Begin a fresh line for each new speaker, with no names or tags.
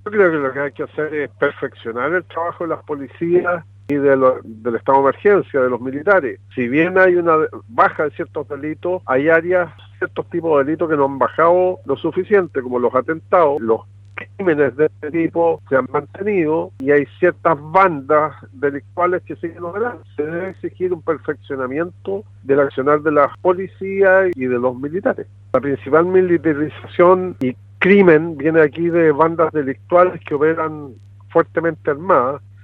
Yo creo que lo que hay que hacer es perfeccionar el trabajo de las policías y del estado de emergencia, de los militares. Si bien hay una baja de ciertos delitos, hay áreas, ciertos tipos de delitos que no han bajado lo suficiente, como los atentados, los crímenes de este tipo se han mantenido y hay ciertas bandas delictuales que siguen operando. Se debe exigir un perfeccionamiento del accionar de las policías y de los militares. La principal militarización y crimen viene aquí de bandas delictuales que operan fuertemente armadas